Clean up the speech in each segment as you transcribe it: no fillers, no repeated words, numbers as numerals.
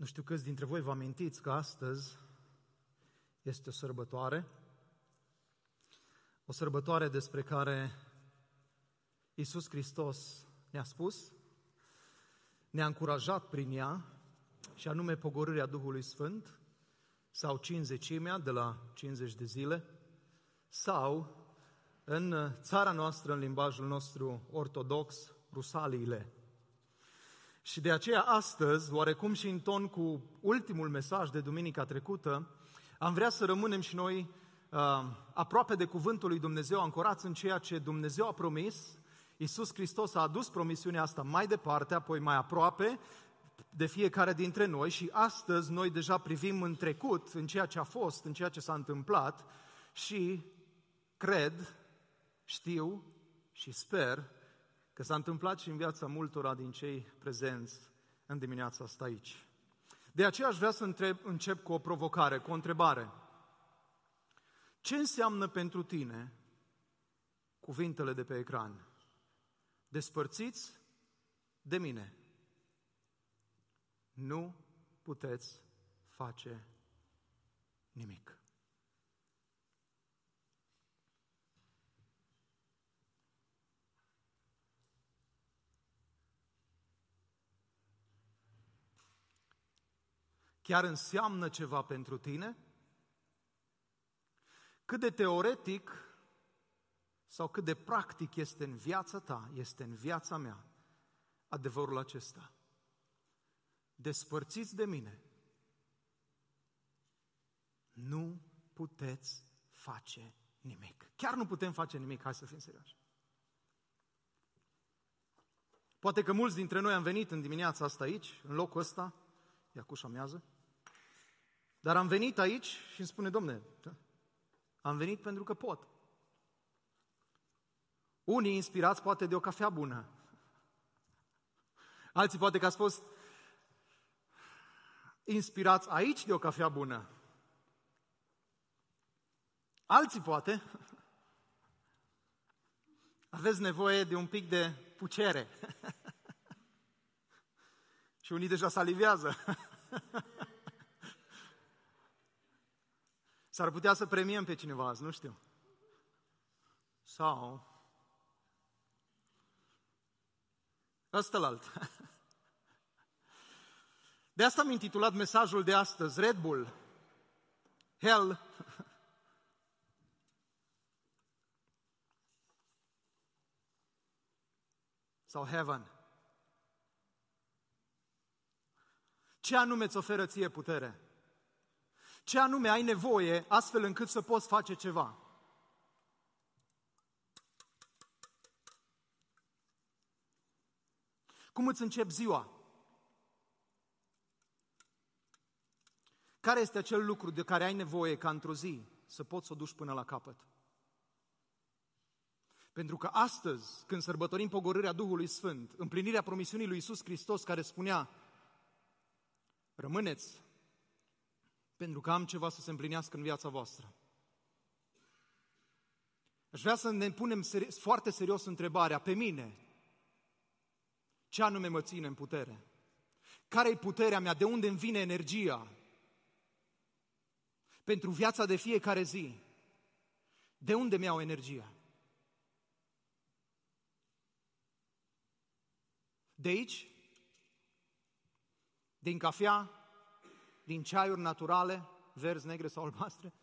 Nu știu câți dintre voi vă amintiți că astăzi este o sărbătoare despre care Iisus Hristos ne-a spus, ne-a încurajat prin ea, și anume pogorârea Duhului Sfânt, sau cincizecimea de la 50 de zile, sau în țara noastră, în limbajul nostru ortodox, rusaliile. Și de aceea astăzi, oarecum și în ton cu ultimul mesaj de duminica trecută, am vrea să rămânem și noi aproape de cuvântul lui Dumnezeu, ancorați în ceea ce Dumnezeu a promis. Iisus Hristos a adus promisiunea asta mai departe, apoi mai aproape de fiecare dintre noi și astăzi noi deja privim în trecut, în ceea ce a fost, în ceea ce s-a întâmplat și cred, știu și sper că s-a întâmplat și în viața multora din cei prezenți în dimineața asta aici. De aceea aș vrea să încep cu o provocare, cu o întrebare. Ce înseamnă pentru tine cuvintele de pe ecran? Despărțiți de mine. Nu puteți face nimic. Chiar înseamnă ceva pentru tine? Cât de teoretic sau cât de practic este în viața ta, este în viața mea adevărul acesta? Despărțiți de mine. Nu puteți face nimic. Chiar nu putem face nimic, hai să fim serioși. Poate că mulți dintre noi am venit în dimineața asta aici, în locul ăsta, e acuși amiază, dar am venit aici și îmi spune, Domne, am venit pentru că pot. Unii inspirați poate de o cafea bună, alții poate că ați fost inspirați aici de o cafea bună, alții poate aveți nevoie de un pic de pucere și unii deja salivează. S-ar putea să premiem pe cineva azi, nu știu. Sau ăstălalt. De asta am intitulat mesajul de astăzi, Red Bull, Hell sau Heaven. Ce anume îți oferă ție putere? Ce anume ai nevoie astfel încât să poți face ceva? Cum îți începi ziua? Care este acel lucru de care ai nevoie ca într-o zi să poți să o duci până la capăt? Pentru că astăzi, când sărbătorim pogorârea Duhului Sfânt, împlinirea promisiunii lui Iisus Hristos care spunea, rămâneți, pentru că am ceva să se împlinească în viața voastră. Aș vrea să ne punem foarte serios întrebarea, pe mine, ce anume mă ține în putere? Care-i puterea mea? De unde îmi vine energia? Pentru viața de fiecare zi. De unde mi-au energia? De aici? Din cafea? Din ceaiuri naturale, verzi, negre sau albastre?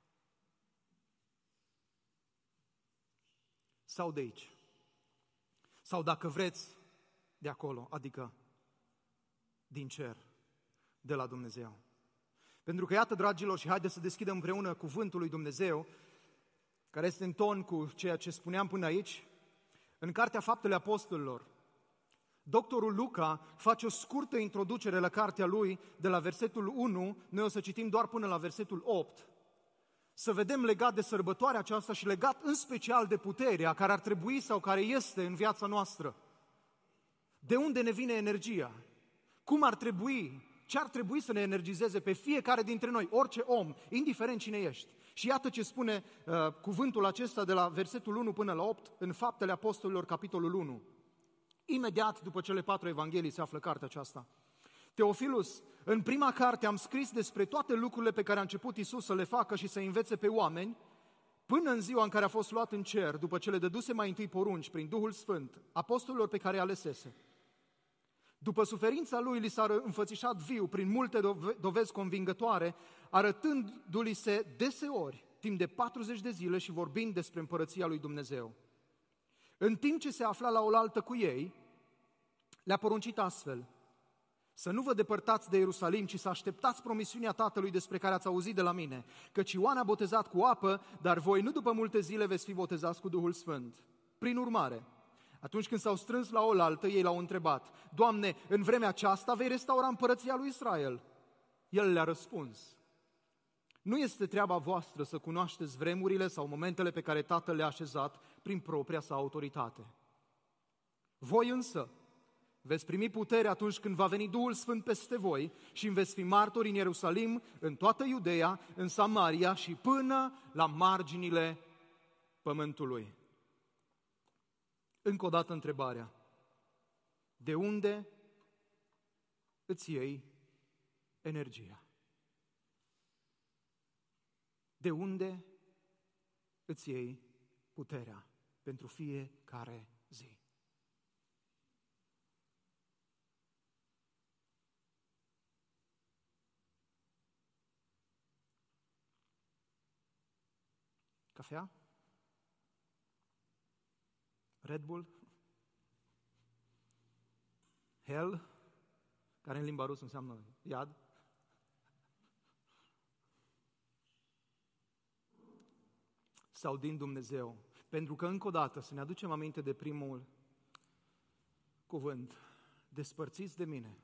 Sau de aici? Sau dacă vreți, de acolo, adică din cer, de la Dumnezeu. Pentru că iată, dragilor, și haideți să deschidem împreună cuvântul lui Dumnezeu, care este în ton cu ceea ce spuneam până aici, în Cartea Faptele Apostolilor. Doctorul Luca face o scurtă introducere la cartea lui de la versetul 1, noi o să citim doar până la versetul 8, să vedem legat de sărbătoarea aceasta și legat în special de puterea care ar trebui sau care este în viața noastră. De unde ne vine energia? Cum ar trebui, ce ar trebui să ne energizeze pe fiecare dintre noi, orice om, indiferent cine ești. Și iată ce spune cuvântul acesta de la versetul 1 până la 8 în Faptele Apostolilor, capitolul 1. Imediat după cele 4 evanghelii se află cartea aceasta. Teofilus, În prima carte am scris despre toate lucrurile pe care a început Iisus să le facă și să învețe pe oameni, până în ziua în care a fost luat în cer, după ce le dăduse mai întâi porunci prin Duhul Sfânt, apostolilor pe care i-a alesese. După suferința lui, li s-a înfățișat viu prin multe dovezi convingătoare, arătându-li se deseori, timp de 40 de zile și vorbind despre împărăția lui Dumnezeu. În timp ce se afla la oaltă cu ei, le-a poruncit astfel: să nu vă depărtați de Ierusalim, ci să așteptați promisiunea Tatălui despre care ați auzit de la mine, căci Ioan a botezat cu apă, dar voi nu după multe zile veți fi botezați cu Duhul Sfânt. Prin urmare, atunci când s-au strâns la oaltă, ei l-au întrebat: Doamne, în vremea aceasta vei restaura împărăția lui Israel? El le-a răspuns: nu este treaba voastră să cunoașteți vremurile sau momentele pe care Tatăl le-a așezat prin propria sa autoritate. Voi însă veți primi putere atunci când va veni Duhul Sfânt peste voi și îmi veți fi martori în Ierusalim, în toată Iudeea, în Samaria și până la marginile pământului. Încă o dată întrebarea: de unde îți iei energia? De unde îți iei puterea pentru fiecare zi? Cafea? Red Bull? Hell? Care în limba rusă înseamnă iad? Sau din Dumnezeu? Pentru că, încă o dată, să ne aducem aminte de primul cuvânt: despărțiți de mine,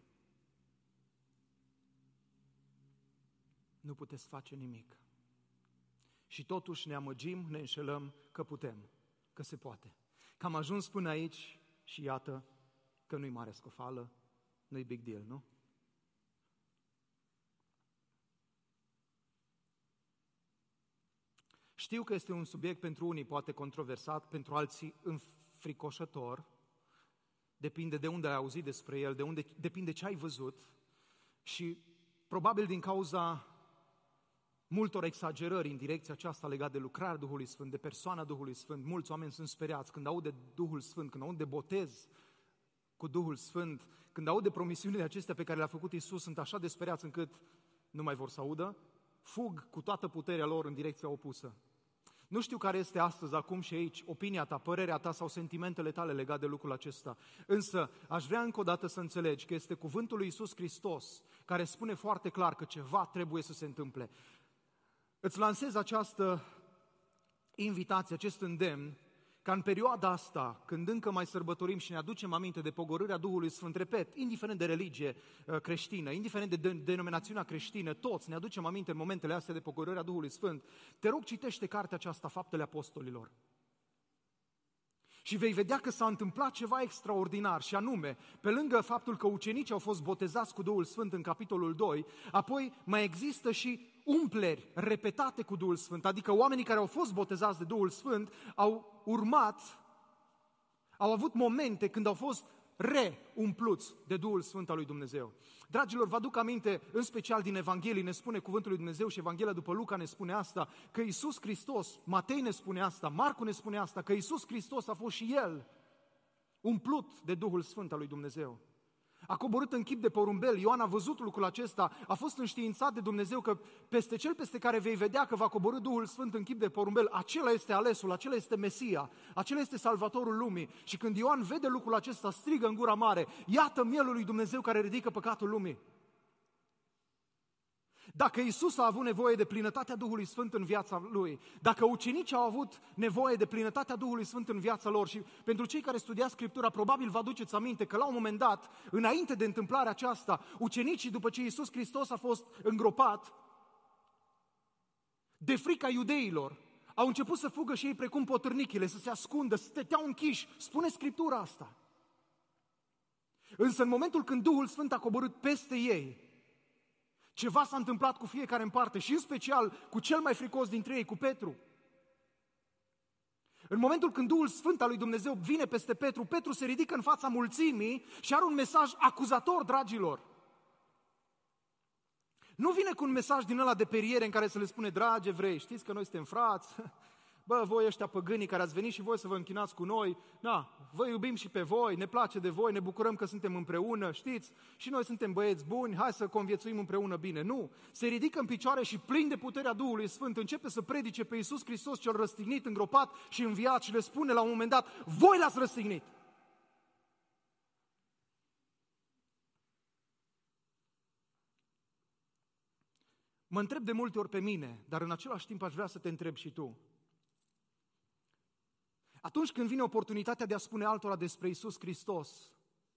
nu puteți face nimic. Și totuși ne amăgim, ne înșelăm că putem, că se poate. Că am ajuns până aici și iată că nu-i mare scofală, nu-i big deal, nu? Știu că este un subiect pentru unii poate controversat, pentru alții înfricoșător, depinde de unde ai auzit despre el, depinde ce ai văzut și probabil din cauza multor exagerări în direcția aceasta legată de lucrarea Duhului Sfânt, de persoana Duhului Sfânt. Mulți oameni sunt speriați când aud de Duhul Sfânt, când aud de botez cu Duhul Sfânt, când aud de promisiunile acestea pe care le-a făcut Iisus, sunt așa de speriați încât nu mai vor să audă, fug cu toată puterea lor în direcția opusă. Nu știu care este astăzi, acum și aici, opinia ta, părerea ta sau sentimentele tale legate de lucrul acesta. Însă, aș vrea încă o dată să înțelegi că este cuvântul lui Iisus Hristos care spune foarte clar că ceva trebuie să se întâmple. Îți lansez această invitație, acest îndemn, ca în perioada asta, când încă mai sărbătorim și ne aducem aminte de pogorârea Duhului Sfânt, repet, indiferent de religie creștină, indiferent de denominațiunea creștină, toți ne aducem aminte în momentele astea de pogorârea Duhului Sfânt, te rog, citește cartea aceasta, Faptele Apostolilor. Și vei vedea că s-a întâmplat ceva extraordinar, și anume, pe lângă faptul că ucenicii au fost botezați cu Duhul Sfânt în capitolul 2, apoi mai există și umpleri repetate cu Duhul Sfânt, adică oamenii care au fost botezați de Duhul Sfânt au avut momente când au fost reumpluți de Duhul Sfânt al lui Dumnezeu. Dragilor, vă aduc aminte, în special din Evanghelii, ne spune cuvântul lui Dumnezeu și Evanghelia după Luca ne spune asta, că Iisus Hristos, Matei ne spune asta, Marcu ne spune asta, că Iisus Hristos a fost și El umplut de Duhul Sfânt al lui Dumnezeu. A coborât în chip de porumbel, Ioan a văzut lucrul acesta, a fost înștiințat de Dumnezeu că peste cel peste care vei vedea că va coborî Duhul Sfânt în chip de porumbel, acela este alesul, acela este Mesia, acela este Salvatorul lumii. Și când Ioan vede lucrul acesta, strigă în gura mare: iată mielul lui Dumnezeu care ridică păcatul lumii. Dacă Iisus a avut nevoie de plinătatea Duhului Sfânt în viața Lui, dacă ucenicii au avut nevoie de plinătatea Duhului Sfânt în viața lor, și pentru cei care studiați Scriptura, probabil vă aduceți aminte că la un moment dat, înainte de întâmplarea aceasta, ucenicii, după ce Iisus Hristos a fost îngropat, de frica iudeilor, au început să fugă și ei precum potârnichile, să se ascundă, să stăteau închiși. Spune Scriptura asta. Însă în momentul când Duhul Sfânt a coborât peste ei, ceva s-a întâmplat cu fiecare în parte și în special cu cel mai fricos dintre ei, cu Petru. În momentul când Duhul Sfânt al lui Dumnezeu vine peste Petru, Petru se ridică în fața mulțimii și are un mesaj acuzator, dragilor. Nu vine cu un mesaj din ăla de periere în care să le spune, dragi evrei, știți că noi suntem frați, bă, voi ăștia păgânii care ați venit și voi să vă închinați cu noi, da, vă iubim și pe voi, ne place de voi, ne bucurăm că suntem împreună, știți? Și noi suntem băieți buni, hai să conviețuim împreună bine. Nu, se ridică în picioare și plin de puterea Duhului Sfânt, începe să predice pe Iisus Hristos cel răstignit, îngropat și înviat și le spune la un moment dat, voi l-ați răstignit. Mă întreb de multe ori pe mine, dar în același timp aș vrea să te întreb și tu. Atunci când vine oportunitatea de a spune altora despre Iisus Hristos,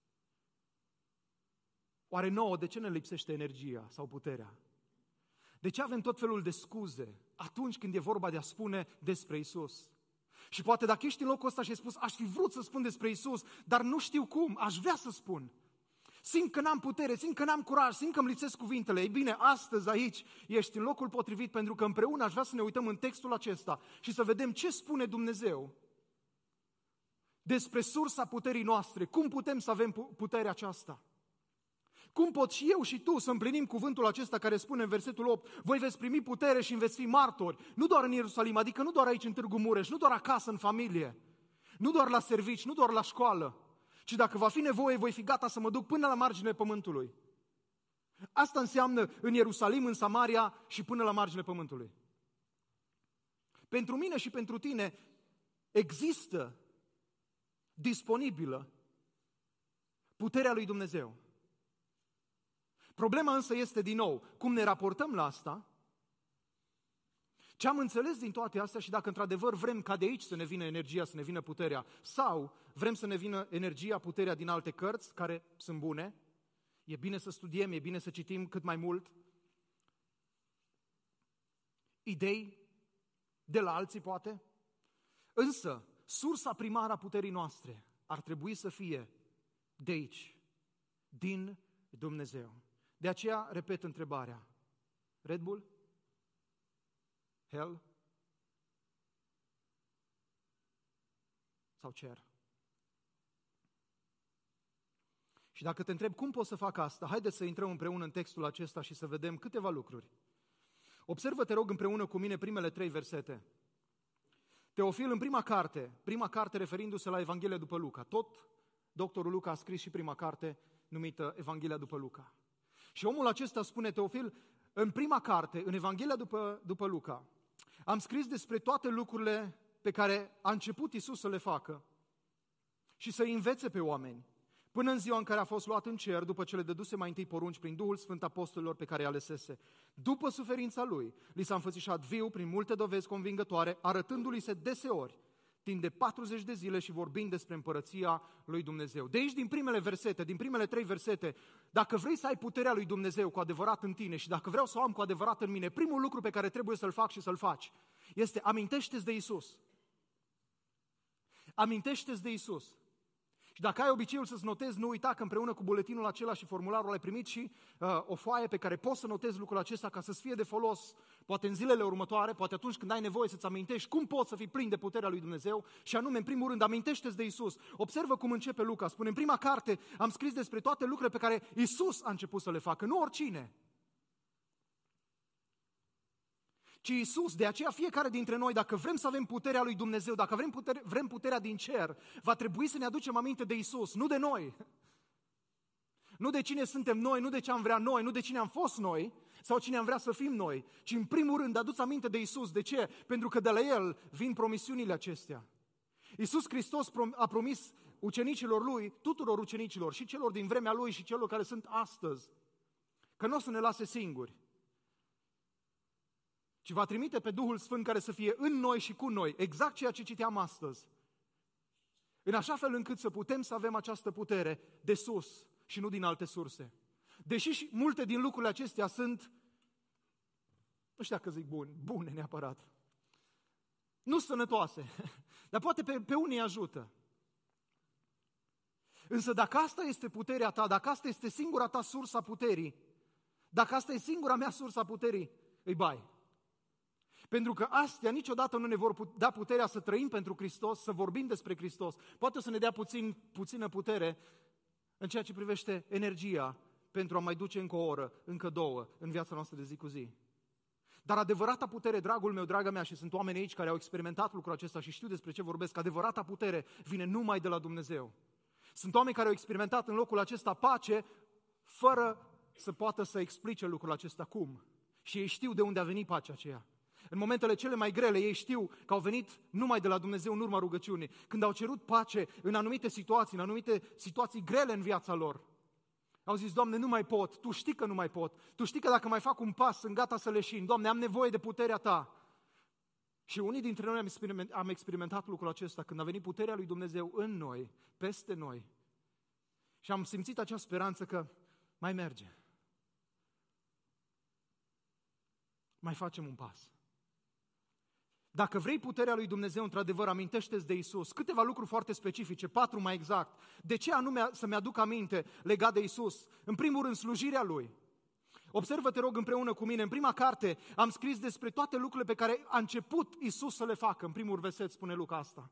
oare nouă de ce ne lipsește energia sau puterea? De ce avem tot felul de scuze atunci când e vorba de a spune despre Iisus? Și poate dacă ești în locul ăsta și ai spus, aș fi vrut să spun despre Iisus, dar nu știu cum, aș vrea să spun. Simt că n-am putere, simt că n-am curaj, simt că îmi lipsesc cuvintele. Ei bine, astăzi aici ești în locul potrivit pentru că împreună aș vrea să ne uităm în textul acesta și să vedem ce spune Dumnezeu despre sursa puterii noastre. Cum putem să avem puterea aceasta? Cum pot și eu și tu să împlinim cuvântul acesta care spune în versetul 8, voi veți primi putere și veți fi martori, nu doar în Ierusalim, adică nu doar aici în Târgu Mureș, nu doar acasă în familie, nu doar la servici, nu doar la școală, ci dacă va fi nevoie, voi fi gata să mă duc până la marginile pământului. Asta înseamnă în Ierusalim, în Samaria și până la marginile pământului. Pentru mine și pentru tine există disponibilă puterea lui Dumnezeu. Problema însă este din nou, cum ne raportăm la asta, ce am înțeles din toate astea și dacă într-adevăr vrem ca de aici să ne vină energia, să ne vină puterea, sau vrem să ne vină energia, puterea din alte cărți care sunt bune, e bine să studiem, e bine să citim cât mai mult, idei de la alții poate, însă sursa primară a puterii noastre ar trebui să fie de aici, din Dumnezeu. De aceea repet întrebarea, Red Bull? Hell? Sau cer? Și dacă te întreb cum pot să fac asta, haideți să intrăm împreună în textul acesta și să vedem câteva lucruri. Observă, te rog, împreună cu mine primele 3 versete. Teofil, în prima carte referindu-se la Evanghelia după Luca. Tot doctorul Luca a scris și prima carte numită Evanghelia după Luca. Și omul acesta spune, Teofil, în prima carte, în Evanghelia după Luca, am scris despre toate lucrurile pe care a început Iisus să le facă și să învețe pe oameni, până în ziua în care a fost luat în cer, după ce le dăduse mai întâi porunci prin Duhul Sfânt apostolilor pe care i-a alesese. După suferința lui, li s-a înfățișat viu prin multe dovezi convingătoare, arătându-li se deseori, timp de 40 de zile și vorbind despre împărăția lui Dumnezeu. De aici, din primele versete, din primele 3 versete, dacă vrei să ai puterea lui Dumnezeu cu adevărat în tine și dacă vreau să o am cu adevărat în mine, primul lucru pe care trebuie să-l fac și să-l faci este amintește-ți de Iisus. Amintește-ți de Iisus. Și dacă ai obiceiul să-ți notezi, nu uita că împreună cu buletinul acela și formularul ai primit și o foaie pe care poți să notezi lucrul acesta ca să-ți fie de folos, poate în zilele următoare, poate atunci când ai nevoie să-ți amintești cum poți să fii plin de puterea lui Dumnezeu și anume, în primul rând, amintește-ți de Iisus. Observă cum începe Luca, spune, în prima carte am scris despre toate lucrurile pe care Iisus a început să le facă, nu oricine. Ci Iisus, de aceea fiecare dintre noi, dacă vrem să avem puterea lui Dumnezeu, dacă vrem puterea din cer, va trebui să ne aducem aminte de Iisus, nu de noi. Nu de cine suntem noi, nu de ce am vrea noi, nu de cine am fost noi sau cine am vrea să fim noi, ci în primul rând aduți aminte de Iisus. De ce? Pentru că de la El vin promisiunile acestea. Iisus Hristos a promis ucenicilor Lui, tuturor ucenicilor, și celor din vremea Lui și celor care sunt astăzi, că nu o să ne lase singuri, ci va trimite pe Duhul Sfânt care să fie în noi și cu noi, exact ceea ce citeam astăzi, în așa fel încât să putem să avem această putere de sus și nu din alte surse. Deși și multe din lucrurile acestea sunt, nu știu dacă zic bune neapărat, nu sănătoase, dar poate pe unii ajută. Însă dacă asta este puterea ta, dacă asta este singura ta sursa puterii, dacă asta e singura mea sursa puterii, îi bai. Pentru că astea niciodată nu ne vor da puterea să trăim pentru Hristos, să vorbim despre Hristos. Poate o să ne dea puțină putere în ceea ce privește energia, pentru a mai duce încă o oră, încă 2 în viața noastră de zi cu zi. Dar adevărata putere, dragul meu, draga mea, și sunt oameni aici care au experimentat lucrul acesta și știu despre ce vorbesc, adevărata putere vine numai de la Dumnezeu. Sunt oameni care au experimentat în locul acesta pace, fără să poată să explice lucrul acesta cum. Și ei știu de unde a venit pacea aceea. În momentele cele mai grele, ei știu că au venit numai de la Dumnezeu în urma rugăciunii. Când au cerut pace în anumite situații grele în viața lor, au zis: Doamne, nu mai pot, Tu știi că nu mai pot, Tu știi că dacă mai fac un pas, sunt gata să leșin, Doamne, am nevoie de puterea Ta. Și unii dintre noi am experimentat lucrul acesta când a venit puterea lui Dumnezeu în noi, peste noi. Și am simțit acea speranță că mai merge. Mai facem un pas. Dacă vrei puterea lui Dumnezeu, într-adevăr, amintește-ți de Isus. Câteva lucruri foarte specifice, 4 mai exact. De ce anume să-mi aduc aminte legat de Isus? În primul rând, slujirea Lui. Observă, te rog, împreună cu mine. În prima carte am scris despre toate lucrurile pe care a început Isus să le facă. În primul verset spune Luca asta.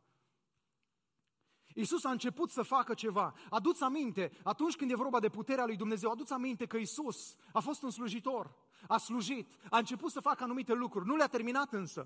Isus a început să facă ceva. Adu-ți aminte, atunci când e vorba de puterea lui Dumnezeu, adu-ți aminte că Isus a fost un slujitor, a slujit, a început să facă anumite lucruri, nu le-a terminat însă.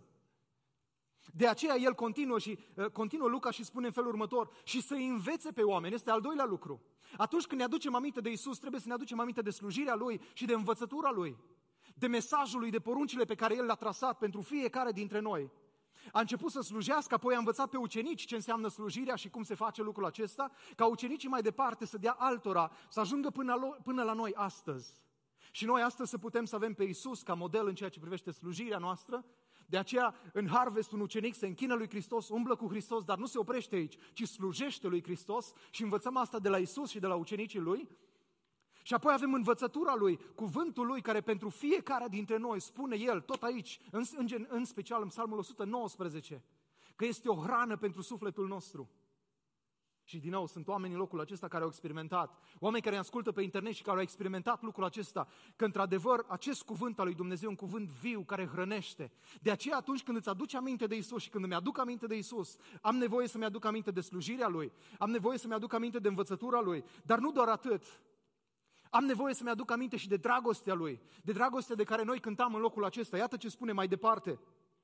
De aceea el continuă Luca și spune în felul următor: și să învețe pe oameni. Este al doilea lucru. Atunci când ne aducem aminte de Isus, trebuie să ne aducem aminte de slujirea Lui și de învățătura Lui, de mesajul Lui, de poruncile pe care El le-a trasat pentru fiecare dintre noi. A început să slujească, apoi a învățat pe ucenici ce înseamnă slujirea și cum se face lucrul acesta, ca ucenicii mai departe să dea altora, să ajungă până la noi astăzi. Și noi astăzi să putem să avem pe Isus ca model în ceea ce privește slujirea noastră. De aceea, în Harvest, un ucenic se închină lui Hristos, umblă cu Hristos, dar nu se oprește aici, ci slujește lui Hristos și învățăm asta de la Isus și de la ucenicii Lui. Și apoi avem învățătura Lui, cuvântul Lui, care pentru fiecare dintre noi spune El, tot aici, în special în Psalmul 119, că este o hrană pentru sufletul nostru. Și din nou, sunt oameni în locul acesta care au experimentat, oameni care ne ascultă pe internet și care au experimentat lucrul acesta, că într-adevăr acest cuvânt al lui Dumnezeu e un cuvânt viu care hrănește. De aceea atunci când îți aduci aminte de Isus și când îmi aduc aminte de Isus, am nevoie să-mi aduc aminte de slujirea Lui, am nevoie să-mi aduc aminte de învățătura Lui, dar nu doar atât. Am nevoie să-mi aduc aminte și de dragostea Lui, de dragostea de care noi cântam în locul acesta. Iată ce spune mai departe.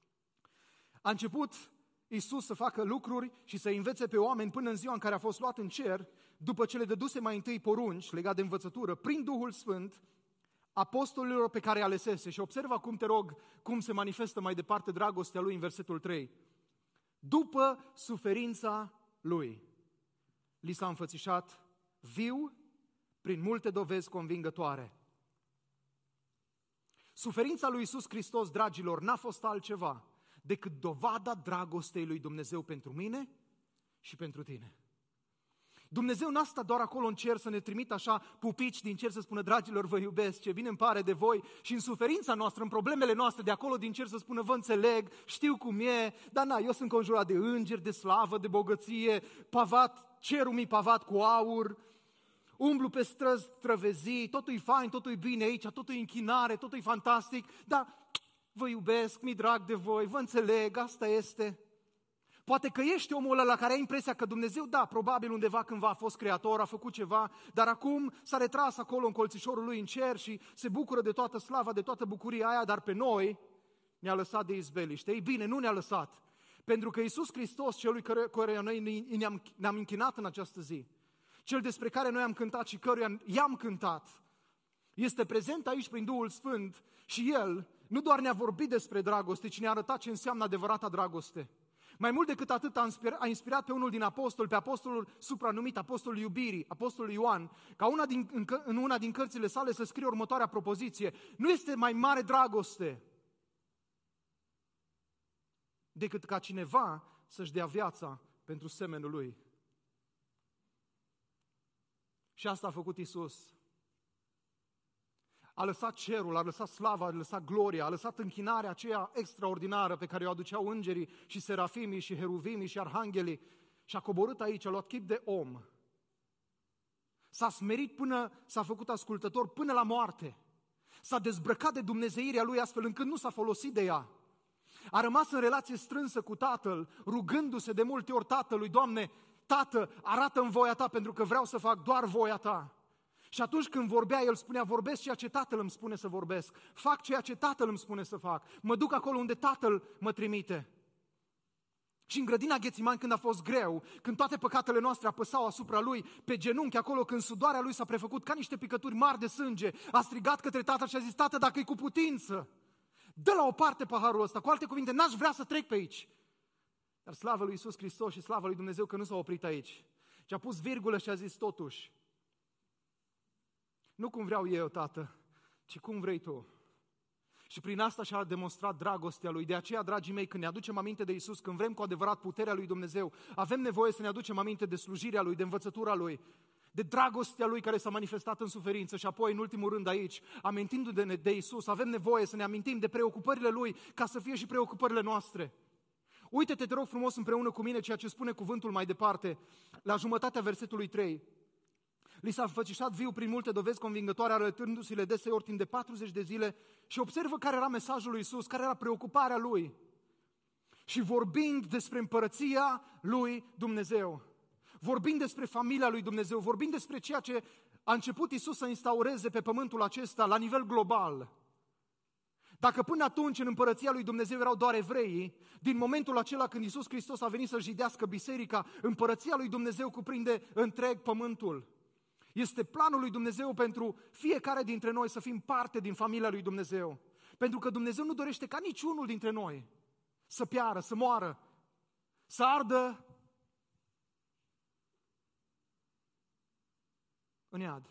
A început Iisus să facă lucruri și să învețe pe oameni până în ziua în care a fost luat în cer, după ce le dăduse mai întâi porunci legat de învățătură, prin Duhul Sfânt, apostolilor pe care alesese. Și observă acum, te rog, cum se manifestă mai departe dragostea Lui în versetul 3. După suferința Lui, li s-a înfățișat viu prin multe dovezi convingătoare. Suferința lui Iisus Hristos, dragilor, n-a fost altceva decât dovada dragostei lui Dumnezeu pentru mine și pentru tine. Dumnezeu n-a stat doar acolo în cer să ne trimită așa pupici din cer să spună: dragilor, vă iubesc, ce bine îmi pare de voi, și în suferința noastră, în problemele noastre de acolo din cer să spună: vă înțeleg, știu cum e, dar eu sunt conjurat de îngeri, de slavă, de bogăție, pavat, cerul mi pavat cu aur, umblu pe străzi trăvezii, totul e fain, totul e bine aici, totul e închinare, totul e fantastic, dar vă iubesc, mi-e drag de voi, vă înțeleg, asta este. Poate că ești omul ăla la care ai impresia că Dumnezeu, da, probabil undeva cândva a fost creator, a făcut ceva, dar acum s-a retras acolo în colțișorul Lui în cer și se bucură de toată slava, de toată bucuria aia, dar pe noi ne-a lăsat de izbeliște. Ei bine, nu ne-a lăsat, pentru că Iisus Hristos, celui care noi ne-am închinat în această zi, Cel despre care noi am cântat și căruia i-am cântat, este prezent aici prin Duhul Sfânt și El nu doar ne-a vorbit despre dragoste, ci ne-a arătat ce înseamnă adevărata dragoste. Mai mult decât atât a inspirat pe unul din apostoli, pe apostolul supranumit, apostolul iubirii, apostolul Ioan, ca în una din cărțile sale să scrie următoarea propoziție: nu este mai mare dragoste decât ca cineva să-și dea viața pentru semenul lui. Și asta a făcut Iisus. A lăsat cerul, a lăsat slava, a lăsat gloria, a lăsat închinarea aceea extraordinară pe care o aduceau îngerii și serafimii și heruvimii și arhanghelii și a coborât aici, a luat chip de om. S-a smerit până s-a făcut ascultător până la moarte. S-a dezbrăcat de dumnezeirea Lui astfel încât nu s-a folosit de ea. A rămas în relație strânsă cu Tatăl, rugându-se de multe ori Tatălui: Doamne, Tată, arată-mi voia Ta pentru că vreau să fac doar voia Ta. Și atunci când vorbea, el spunea, vorbesc ceea ce Tatăl îmi spune să vorbesc, fac ceea ce Tatăl îmi spune să fac, mă duc acolo unde Tatăl mă trimite. Și în grădina Ghețimani, când a fost greu, când toate păcatele noastre apăsau asupra lui, pe genunchi acolo, când sudoarea lui s-a prefăcut ca niște picături mari de sânge, a strigat către Tatăl și a zis, Tată, dacă e cu putință, dă la o parte paharul ăsta, cu alte cuvinte, n-aș vrea să trec pe aici. Dar slavă lui Iisus Hristos și slavă lui Dumnezeu că nu s-a oprit aici. Și a pus virgulă și a zis totuși, nu cum vreau eu, Tată, ci cum vrei Tu. Și prin asta și-a demonstrat dragostea Lui. De aceea, dragii mei, când ne aducem aminte de Iisus, când vrem cu adevărat puterea Lui Dumnezeu, avem nevoie să ne aducem aminte de slujirea Lui, de învățătura Lui, de dragostea Lui care s-a manifestat în suferință și apoi, în ultimul rând aici, amintindu-ne de Iisus, avem nevoie să ne amintim de preocupările Lui ca să fie și preocupările noastre. Uite-te, te rog frumos, împreună cu mine ceea ce spune cuvântul mai departe, la jumătatea versetului 3. Li s-a înfățișat viu prin multe dovezi convingătoare, arătându-se-le deseori timp de 40 de zile și observă care era mesajul lui Iisus, care era preocuparea Lui. Și vorbind despre împărăția Lui Dumnezeu, vorbind despre familia Lui Dumnezeu, vorbind despre ceea ce a început Iisus să instaureze pe pământul acesta la nivel global. Dacă până atunci în împărăția lui Dumnezeu erau doar evreii, din momentul acela când Iisus Hristos a venit să jidească biserica, împărăția lui Dumnezeu cuprinde întreg pământul. Este planul lui Dumnezeu pentru fiecare dintre noi să fim parte din familia lui Dumnezeu. Pentru că Dumnezeu nu dorește ca niciunul dintre noi să piară, să moară, să ardă în iad.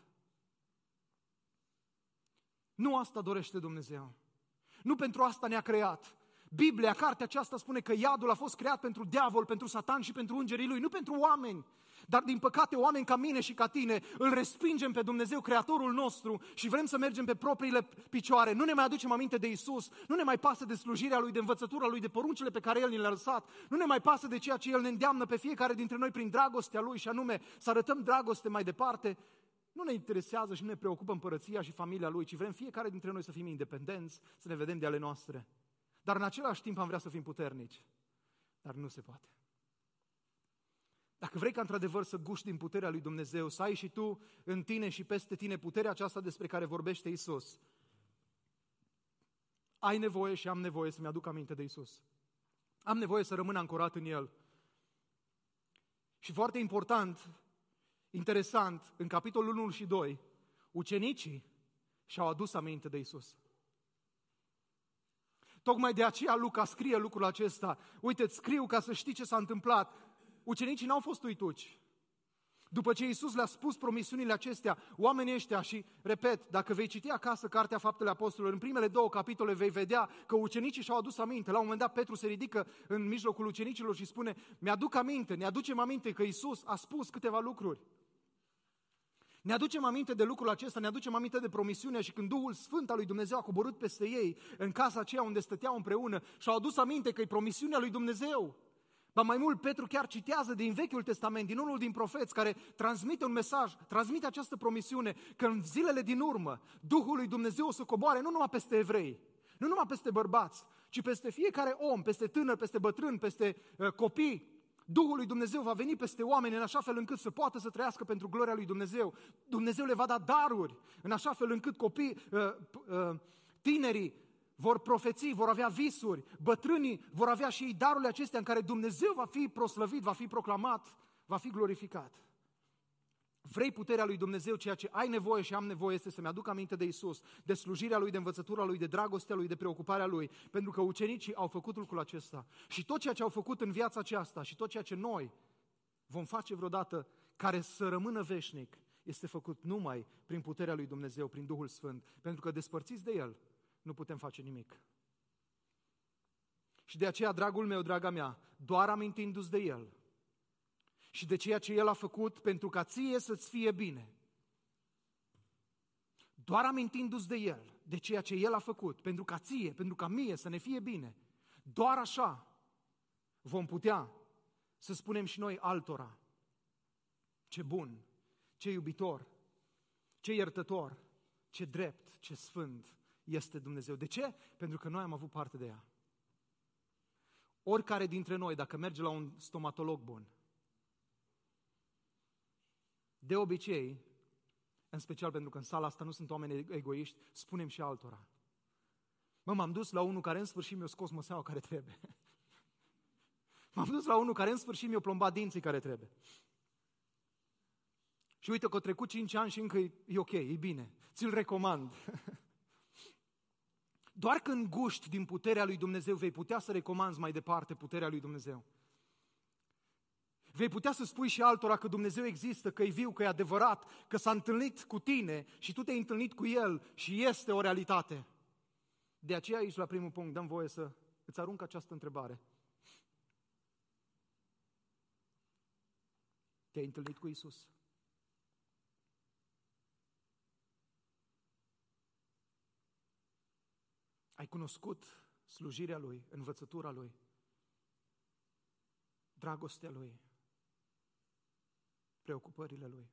Nu asta dorește Dumnezeu. Nu pentru asta ne-a creat. Biblia, cartea aceasta spune că iadul a fost creat pentru diavol, pentru Satan și pentru îngerii lui, nu pentru oameni. Dar din păcate oameni ca mine și ca tine îl respingem pe Dumnezeu, Creatorul nostru și vrem să mergem pe propriile picioare. Nu ne mai aducem aminte de Isus, nu ne mai pasă de slujirea Lui, de învățătura Lui, de poruncile pe care El ni le-a lăsat, nu ne mai pasă de ceea ce El ne îndeamnă pe fiecare dintre noi prin dragostea Lui și anume să arătăm dragoste mai departe. Nu ne interesează și nu ne preocupă împărăția și familia Lui, ci vrem fiecare dintre noi să fim independenți, să ne vedem de ale noastre. Dar în același timp am vrea să fim puternici. Dar nu se poate. Dacă vrei ca într-adevăr să guști din puterea lui Dumnezeu, să ai și tu în tine și peste tine puterea aceasta despre care vorbește Isus, ai nevoie și am nevoie să-mi aduc aminte de Isus. Am nevoie să rămân ancorat în El. Și foarte important, interesant, în capitolul 1 și 2, ucenicii și-au adus aminte de Isus. Tocmai de aceea Luca scrie lucrul acesta. Uite, îți scriu ca să știi ce s-a întâmplat. Ucenicii n-au fost uituci. După ce Iisus le-a spus promisiunile acestea, oamenii ăștia, și repet, dacă vei citi acasă Cartea Faptele Apostolilor, în primele 2 capitole vei vedea că ucenicii și-au adus aminte. La un moment dat Petru se ridică în mijlocul ucenicilor și spune, mi-aduc aminte, ne aducem aminte că Iisus a spus câteva lucruri. Ne aducem aminte de lucrul acesta, ne aducem aminte de promisiunea și când Duhul Sfânt al lui Dumnezeu a coborât peste ei, în casa aceea unde stăteau împreună, și-au adus aminte că e promisiunea lui Dumnezeu. Ba mai mult, Petru chiar citează din Vechiul Testament, din unul din profeți, care transmite un mesaj, transmite această promisiune, că în zilele din urmă, Duhul lui Dumnezeu o să coboare nu numai peste evrei, nu numai peste bărbați, ci peste fiecare om, peste tânăr, peste bătrân, peste copii. Duhul lui Dumnezeu va veni peste oameni în așa fel încât să poată să trăiască pentru gloria lui Dumnezeu. Dumnezeu le va da daruri, în așa fel încât tinerii vor profeți, vor avea visuri, bătrânii vor avea și ei darurile acestea în care Dumnezeu va fi proslăvit, va fi proclamat, va fi glorificat. Vrei puterea lui Dumnezeu, ceea ce ai nevoie și am nevoie este să-mi aduc aminte de Isus, de slujirea Lui, de învățătura Lui, de dragostea Lui, de preocuparea Lui, pentru că ucenicii au făcut lucrul acesta. Și tot ceea ce au făcut în viața aceasta și tot ceea ce noi vom face vreodată, care să rămână veșnic, este făcut numai prin puterea lui Dumnezeu, prin Duhul Sfânt, pentru că despărțiți de El nu putem face nimic. Și de aceea, dragul meu, draga mea, doar amintindu-ți de El și de ceea ce El a făcut pentru ca ție să-ți fie bine, doar amintindu-ți de El, de ceea ce El a făcut pentru ca ție, pentru ca mie să ne fie bine, doar așa vom putea să spunem și noi altora ce bun, ce iubitor, ce iertător, ce drept, ce sfânt este Dumnezeu. De ce? Pentru că noi am avut parte de ea. Oricare dintre noi, dacă merge la un stomatolog bun, de obicei în special pentru că în sala asta nu sunt oameni egoiști, spunem și altora. M-am dus la unul care în sfârșit mi-a scos măseaua care trebuie. M-am dus la unul care în sfârșit mi-a plombat dinții care trebuie. Și uite că au trecut 5 ani și încă e ok, e bine. Ți-l recomand. Doar când guști din puterea lui Dumnezeu, vei putea să recomanzi mai departe puterea lui Dumnezeu. Vei putea să spui și altora că Dumnezeu există, că e viu, că e adevărat, că s-a întâlnit cu tine și tu te-ai întâlnit cu El și este o realitate. De aceea aici, la primul punct, dăm voie să îți arunc această întrebare. Te-ai întâlnit cu Iisus? Ai cunoscut slujirea Lui, învățătura Lui, dragostea Lui, preocupările Lui?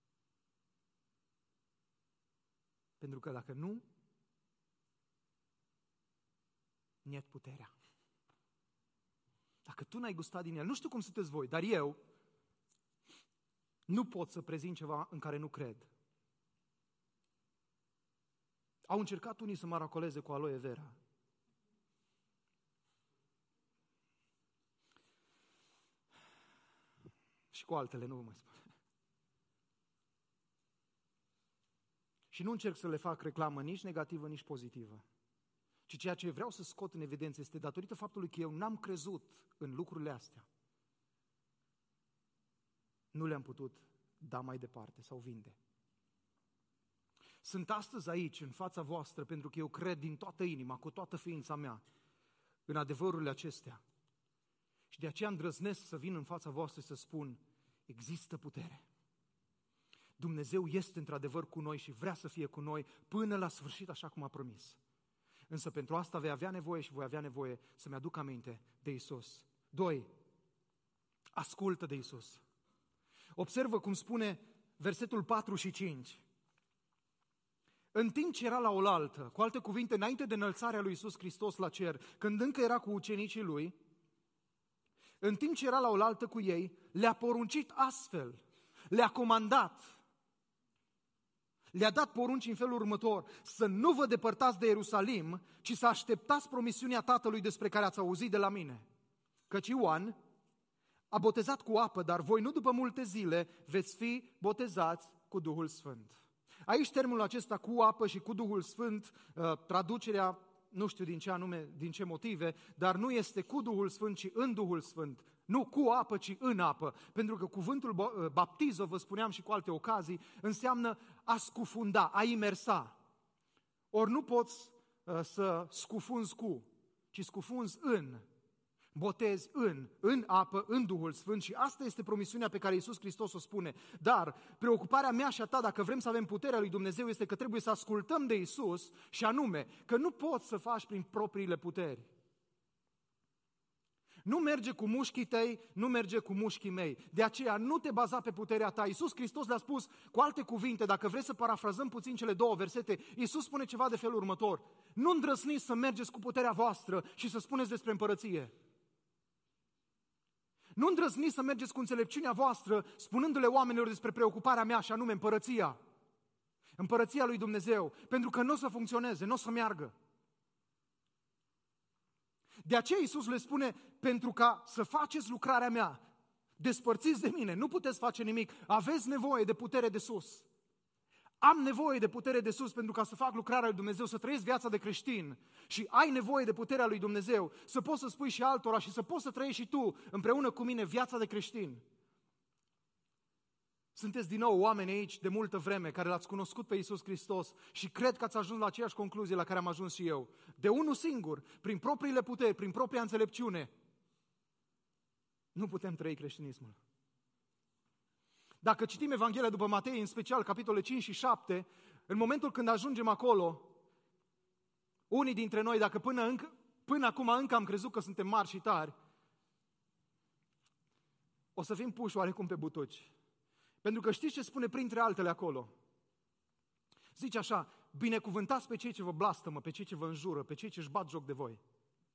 Pentru că dacă nu, niet puterea. Dacă tu n-ai gustat din El, nu știu cum sunteți voi, dar eu nu pot să prezint ceva în care nu cred. Au încercat unii să mă racoleze cu aloe vera. Și cu altele, nu vă mai spun. Și nu încerc să le fac reclamă nici negativă, nici pozitivă. Ci ceea ce vreau să scot în evidență este datorită faptului că eu n-am crezut în lucrurile astea. Nu le-am putut da mai departe sau vinde. Sunt astăzi aici, în fața voastră, pentru că eu cred din toată inima, cu toată ființa mea, în adevărurile acestea. Și de aceea îndrăznesc să vin în fața voastră să spun, există putere. Dumnezeu este într-adevăr cu noi și vrea să fie cu noi până la sfârșit, așa cum a promis. Însă pentru asta vei avea nevoie și voi avea nevoie să-mi aduc aminte de Iisus. 2. Ascultă de Iisus. Observă cum spune versetul 4 și 5. În timp ce era la oaltă, cu alte cuvinte, înainte de înălțarea lui Iisus Hristos la cer, când încă era cu ucenicii Lui, în timp ce era la oaltă cu ei, le-a poruncit astfel, le-a comandat, le-a dat porunci în felul următor, să nu vă depărtați de Ierusalim, ci să așteptați promisiunea Tatălui despre care ați auzit de la mine. Căci Ioan a botezat cu apă, dar voi nu după multe zile veți fi botezați cu Duhul Sfânt. Aici termenul acesta cu apă și cu Duhul Sfânt, traducerea, nu știu din ce anume, din ce motive, dar nu este cu Duhul Sfânt, ci în Duhul Sfânt. Nu cu apă, ci în apă. Pentru că cuvântul baptizo, vă spuneam și cu alte ocazii, înseamnă a scufunda, a imersa. Ori nu poți să scufunzi cu, ci scufunzi în. Botezi în apă, în Duhul Sfânt și asta este promisiunea pe care Iisus Hristos o spune. Dar preocuparea mea și a ta, dacă vrem să avem puterea lui Dumnezeu, este că trebuie să ascultăm de Iisus și anume că nu poți să faci prin propriile puteri. Nu merge cu mușchii tăi, nu merge cu mușchii mei. De aceea nu te baza pe puterea ta. Iisus Hristos le-a spus, cu alte cuvinte, dacă vreți să parafrazăm puțin cele două versete, Iisus spune ceva de felul următor. Nu îndrăsniți să mergeți cu puterea voastră și să spuneți despre împărăție. Nu îndrăzniți să mergeți cu înțelepciunea voastră, spunându-le oamenilor despre preocuparea mea, și anume împărăția. Împărăția lui Dumnezeu. Pentru că nu o să funcționeze, nu o să meargă. De aceea Iisus le spune, pentru ca să faceți lucrarea mea, despărțiți de mine, nu puteți face nimic, aveți nevoie de putere de sus. Am nevoie de putere de sus pentru ca să fac lucrarea lui Dumnezeu, să trăiesc viața de creștin. Și ai nevoie de puterea lui Dumnezeu, să poți să spui și altora și să poți să trăiești și tu împreună cu mine viața de creștin. Sunteți din nou oameni aici de multă vreme care l-ați cunoscut pe Iisus Hristos și cred că ați ajuns la aceeași concluzie la care am ajuns și eu. De unul singur, prin propriile puteri, prin propria înțelepciune, nu putem trăi creștinismul. Dacă citim Evanghelia după Matei, în special capitolele 5 și 7, în momentul când ajungem acolo, unii dintre noi, dacă până acum încă am crezut că suntem mari și tari, o să fim puși oarecum pe butuci. Pentru că știți ce spune printre altele acolo? Zice așa, binecuvântați pe cei ce vă blastămă, pe cei ce vă înjură, pe cei ce își bat joc de voi.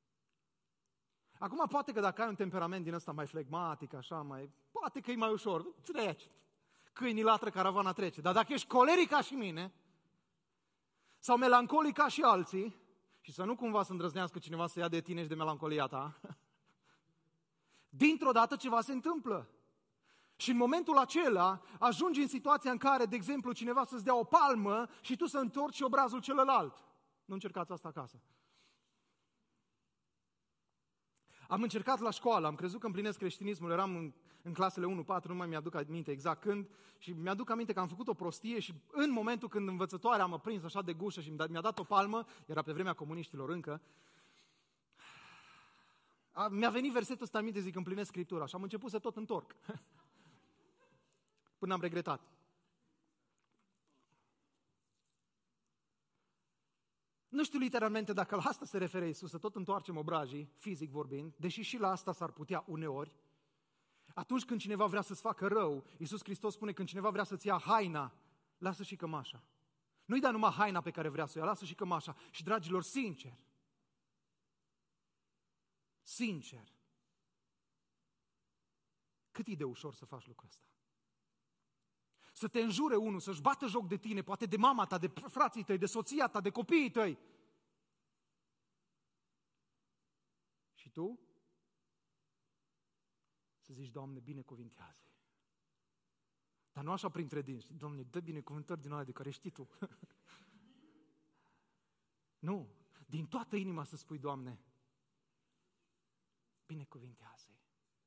Acum poate că dacă ai un temperament din ăsta mai flegmatic, așa, poate că e mai ușor, treci. câinii latră, caravana trece. Dar dacă ești coleric ca și mine, sau melancolic ca și alții, și să nu cumva să îndrăznească cineva să ia de tine și de melancolia ta, dintr-o dată ceva se întâmplă. Și în momentul acela ajungi în situația în care, de exemplu, cineva să-ți dea o palmă și tu să întorci obrazul celălalt. Nu încercați asta acasă. Am încercat la școală, am crezut că împlinesc creștinismul, eram în clasele 1-4, nu mai mi-aduc aminte exact când, și mi-aduc aminte că am făcut o prostie și în momentul când învățătoarea m-a prins așa de gușă și mi-a dat o palmă, era pe vremea comuniștilor încă, mi-a venit versetul ăsta în minte, zic, împlinesc Scriptura și am început să tot întorc. Până am regretat. Nu știu literalmente dacă la asta se referă Iisus, să tot întoarcem obrajii, fizic vorbind, deși și la asta s-ar putea uneori. Atunci când cineva vrea să-ți facă rău, Iisus Hristos spune, când cineva vrea să-ți ia haina, lasă și cămașa. Nu-i da numai haina pe care vrea să o ia, lasă și cămașa. Și, dragilor, sincer, cât e de ușor să faci lucrul ăsta? Să te înjure unul, să-și bată joc de tine, poate de mama ta, de frații tăi, de soția ta, de copiii tăi. Și tu să zici, Doamne, binecuvintează-i. Dar nu așa printre dinți. Doamne, dă binecuvântări din alea de care știi tu. Nu, din toată inima să spui, Doamne, binecuvintează-i.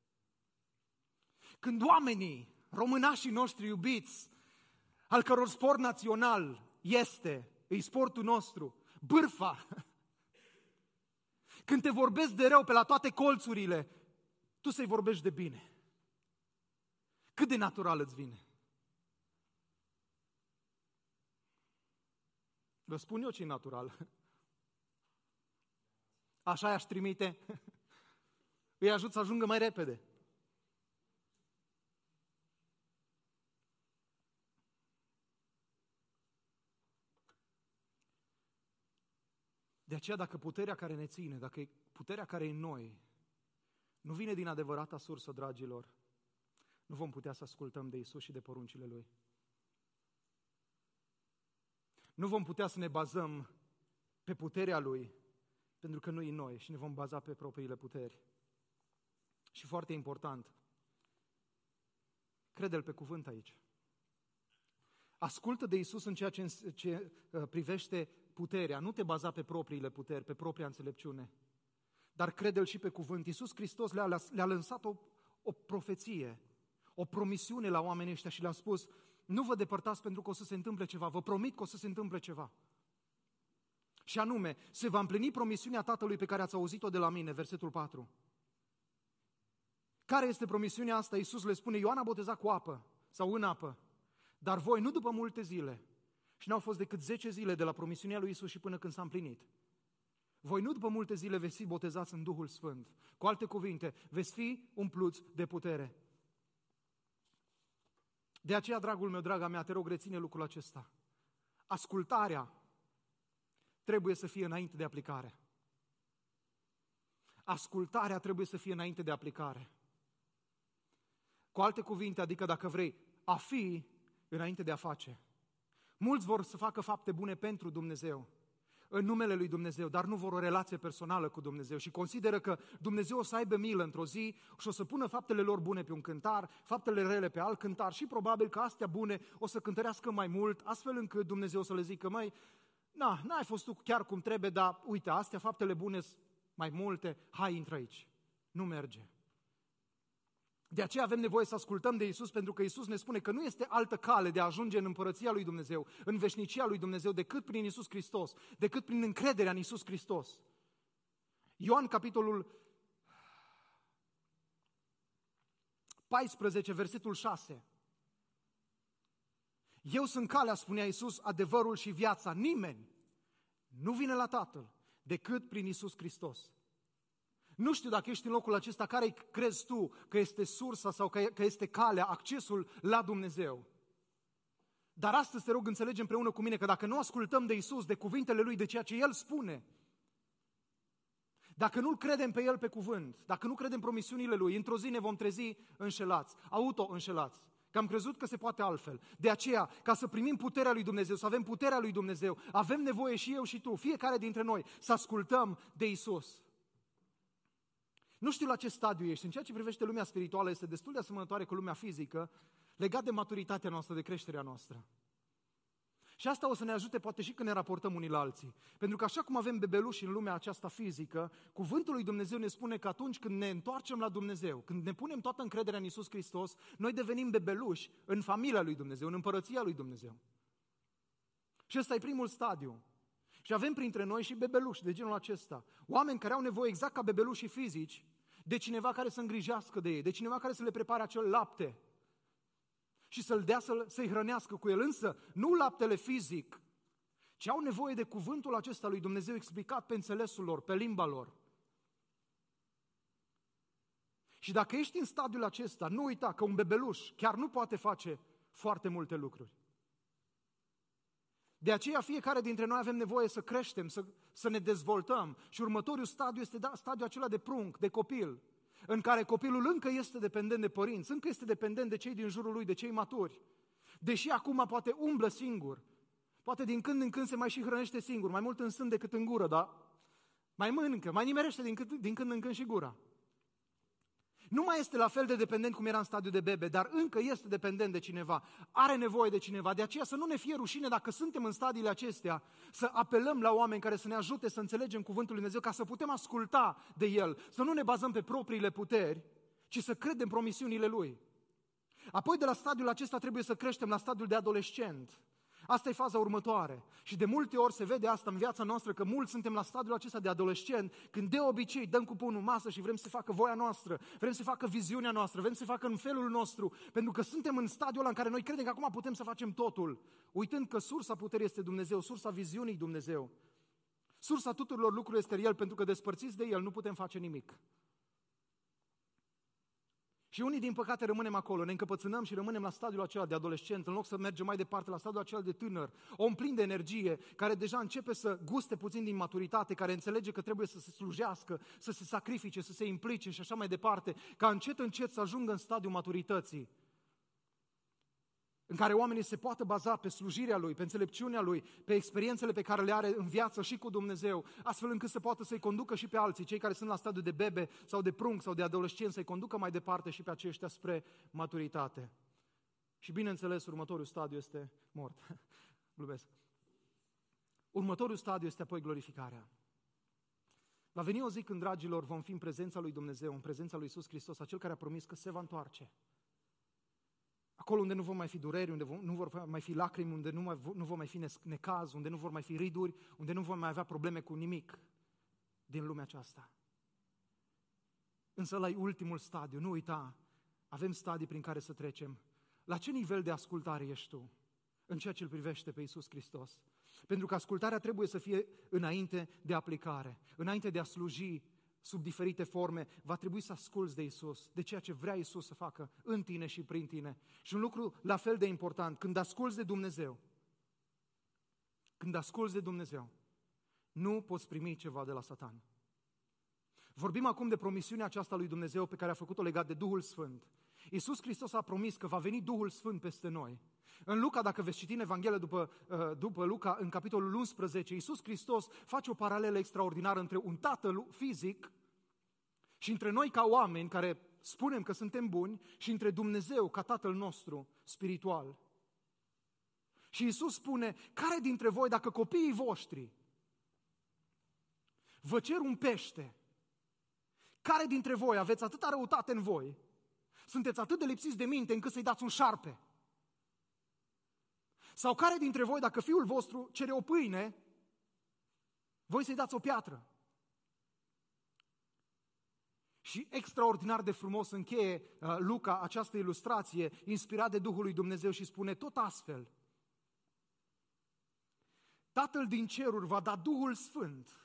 Când oamenii, românașii noștri iubiți, al căror sport național e sportul nostru, bârfa, când te vorbesc de rău pe la toate colțurile, tu să-i vorbești de bine. Cât de natural îți vine? Vă spun eu ce e natural. Așa i-aș trimite. Îi ajut să ajungă mai repede. De aceea, dacă puterea care ne ține, dacă puterea care e în noi, nu vine din adevărata sursă, dragilor, nu vom putea să ascultăm de Iisus și de poruncile Lui. Nu vom putea să ne bazăm pe puterea Lui, pentru că nu e în noi și ne vom baza pe propriile puteri. Și foarte important, crede-L pe cuvânt aici. Ascultă de Iisus în ceea ce privește puterea, nu te baza pe propriile puteri, pe propria înțelepciune, dar crede-L și pe cuvânt. Iisus Hristos le-a lăsat o profeție, o promisiune la oamenii ăștia și le-a spus, nu vă depărtați pentru că o să se întâmple ceva, vă promit că o să se întâmple ceva. Și anume, se va împlini promisiunea Tatălui pe care ați auzit-o de la mine, versetul 4. Care este promisiunea asta? Iisus le spune, Ioan a botezat cu apă sau în apă, dar voi nu după multe zile, și n-au fost decât 10 zile de la promisiunea lui Iisus și până când s-a împlinit. Voi nu după multe zile veți fi botezați în Duhul Sfânt. Cu alte cuvinte, veți fi umpluți de putere. De aceea, dragul meu, draga mea, te rog, reține lucrul acesta. Ascultarea trebuie să fie înainte de aplicare. Ascultarea trebuie să fie înainte de aplicare. Cu alte cuvinte, adică dacă vrei, a fi înainte de a face. Mulți vor să facă fapte bune pentru Dumnezeu, în numele lui Dumnezeu, dar nu vor o relație personală cu Dumnezeu și consideră că Dumnezeu o să aibă milă într-o zi și o să pună faptele lor bune pe un cântar, faptele rele pe alt cântar și probabil că astea bune o să cântărească mai mult, astfel încât Dumnezeu să le zică, măi, n-ai fost tu chiar cum trebuie, dar uite, astea faptele bune mai multe, hai, intră aici. Nu merge. De aceea avem nevoie să ascultăm de Iisus, pentru că Iisus ne spune că nu este altă cale de a ajunge în împărăția lui Dumnezeu, în veșnicia lui Dumnezeu, decât prin Iisus Hristos, decât prin încrederea în Iisus Hristos. Ioan, capitolul 14, versetul 6. Eu sunt calea, spunea Iisus, adevărul și viața. Nimeni nu vine la Tatăl decât prin Iisus Hristos. Nu știu dacă ești în locul acesta, care crezi tu că este sursa sau că este calea, accesul la Dumnezeu. Dar astăzi te rog, înțelege împreună cu mine că dacă nu ascultăm de Iisus, de cuvintele Lui, de ceea ce El spune, dacă nu-L credem pe El pe cuvânt, dacă nu credem promisiunile Lui, într-o zi ne vom trezi înșelați, auto-înșelați. Că am crezut că se poate altfel. De aceea, ca să primim puterea lui Dumnezeu, să avem puterea lui Dumnezeu, avem nevoie și eu și tu, fiecare dintre noi, să ascultăm de Iisus. Nu știu la ce stadiu ești. În ceea ce privește lumea spirituală, este destul de asemănătoare cu lumea fizică, legat de maturitatea noastră, de creșterea noastră. Și asta o să ne ajute poate și când ne raportăm unii la alții. Pentru că așa cum avem bebeluși în lumea aceasta fizică, cuvântul lui Dumnezeu ne spune că atunci când ne întoarcem la Dumnezeu, când ne punem toată încrederea în Iisus Hristos, noi devenim bebeluși în familia lui Dumnezeu, în împărăția lui Dumnezeu. Și ăsta e primul stadiu. Și avem printre noi și bebeluși de genul acesta. Oameni care au nevoie exact ca bebelușii fizici, de cineva care să îngrijească de ei, de cineva care să le prepare acel lapte și să-l dea să-i hrănească cu el. Însă, nu laptele fizic, ci au nevoie de cuvântul acesta lui Dumnezeu explicat pe înțelesul lor, pe limba lor. Și dacă ești în stadiul acesta, nu uita că un bebeluș chiar nu poate face foarte multe lucruri. De aceea fiecare dintre noi avem nevoie să creștem, să ne dezvoltăm. Și următorul stadiu este stadiul acela de prunc, de copil, în care copilul încă este dependent de părinți, încă este dependent de cei din jurul lui, de cei maturi. Deși acum poate umblă singur, poate din când în când se mai și hrănește singur, mai mult în sân decât în gură, dar mai mănâncă, mai nimerește din când în când și gura. Nu mai este la fel de dependent cum era în stadiul de bebe, dar încă este dependent de cineva, are nevoie de cineva. De aceea să nu ne fie rușine dacă suntem în stadiile acestea, să apelăm la oameni care să ne ajute să înțelegem cuvântul lui Dumnezeu, ca să putem asculta de El, să nu ne bazăm pe propriile puteri, ci să credem promisiunile Lui. Apoi de la stadiul acesta trebuie să creștem la stadiul de adolescent. Asta e faza următoare. Și de multe ori se vede asta în viața noastră, că mulți suntem la stadiul acesta de adolescent, când de obicei dăm cu pumnul în masă și vrem să facă voia noastră, vrem să facă viziunea noastră, vrem să facă în felul nostru, pentru că suntem în stadiul ăla în care noi credem că acum putem să facem totul, uitând că sursa puterii este Dumnezeu, sursa viziunii Dumnezeu. Sursa tuturor lucrurilor este El, pentru că despărțiți de El nu putem face nimic. Și unii, din păcate, rămânem acolo, ne încăpățânăm și rămânem la stadiul acela de adolescent, în loc să mergem mai departe la stadiul acela de tânăr, om plin de energie, care deja începe să guste puțin din maturitate, care înțelege că trebuie să se slujească, să se sacrifice, să se implice și așa mai departe, ca încet, încet să ajungă în stadiul maturității, în care oamenii se poată baza pe slujirea Lui, pe înțelepciunea Lui, pe experiențele pe care le are în viață și cu Dumnezeu, astfel încât să poată să-i conducă și pe alții, cei care sunt la stadiul de bebe sau de prunc sau de adolescent, să-i conducă mai departe și pe aceștia spre maturitate. Și bineînțeles, următorul stadiu este mort. Glumesc. Următorul stadiu este apoi glorificarea. Va veni o zi când, dragilor, vom fi în prezența lui Dumnezeu, în prezența lui Iisus Hristos, acel care a promis că se va întoarce. Acolo unde nu vor mai fi dureri, unde nu vor mai fi lacrimi, unde nu vor mai fi necaz, unde nu vor mai fi riduri, unde nu vor mai avea probleme cu nimic din lumea aceasta. Însă ăla e ultimul stadiu, nu uita, avem stadii prin care să trecem. La ce nivel de ascultare ești tu în ceea ce îl privește pe Iisus Hristos? Pentru că ascultarea trebuie să fie înainte de aplicare, înainte de a sluji sub diferite forme, va trebui să asculți de Iisus, de ceea ce vrea Iisus să facă în tine și prin tine. Și un lucru la fel de important, când asculți de Dumnezeu, nu poți primi ceva de la Satan. Vorbim acum de promisiunea aceasta lui Dumnezeu pe care a făcut-o legat de Duhul Sfânt. Iisus Hristos a promis că va veni Duhul Sfânt peste noi. În Luca, dacă veți citi în Evanghelia după Luca, în capitolul 11, Iisus Hristos face o paralelă extraordinară între un tată fizic și între noi ca oameni care spunem că suntem buni și între Dumnezeu ca Tatăl nostru spiritual. Și Iisus spune, care dintre voi, dacă copiii voștri vă cer un pește, care dintre voi aveți atâta răutate în voi, sunteți atât de lipsiți de minte încât să-i dați un șarpe? Sau care dintre voi, dacă fiul vostru cere o pâine, voi să-i dați o piatră? Și extraordinar de frumos încheie Luca această ilustrație, inspirat de Duhul lui Dumnezeu și spune tot astfel. Tatăl din ceruri va da Duhul Sfânt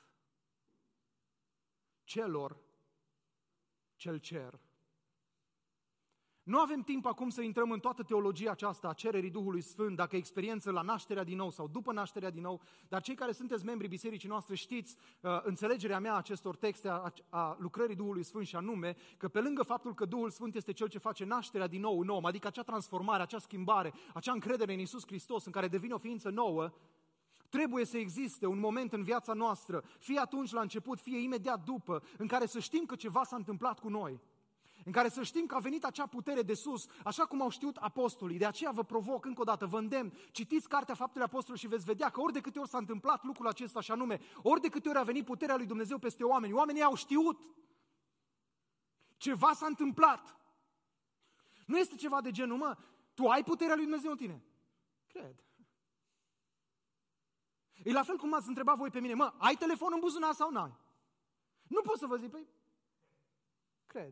celor ce-l cer. Nu avem timp acum să intrăm în toată teologia aceasta a cererii Duhului Sfânt, dacă experiență la nașterea din nou sau după nașterea din nou, dar cei care sunteți membrii bisericii noastre știți înțelegerea mea a acestor texte, a lucrării Duhului Sfânt și anume că pe lângă faptul că Duhul Sfânt este Cel ce face nașterea din nou în om, adică acea transformare, acea schimbare, acea încredere în Iisus Hristos în care devine o ființă nouă, trebuie să existe un moment în viața noastră, fie atunci la început, fie imediat după, în care să știm că ceva s-a întâmplat cu noi. În care să știm că a venit acea putere de sus, așa cum au știut apostolii. De aceea vă provoc încă o dată, vă îndemn, citiți Cartea Faptele Apostolilor și veți vedea că ori de câte ori s-a întâmplat lucrul acesta, și anume, ori de câte ori a venit puterea lui Dumnezeu peste oameni, oamenii au știut. Ceva s-a întâmplat. Nu este ceva de genul, mă, tu ai puterea lui Dumnezeu în tine? Cred. E la fel cum m-ați întrebat voi pe mine, mă, ai telefon în buzunar sau n-ai? Nu pot să vă zic, păi, cred.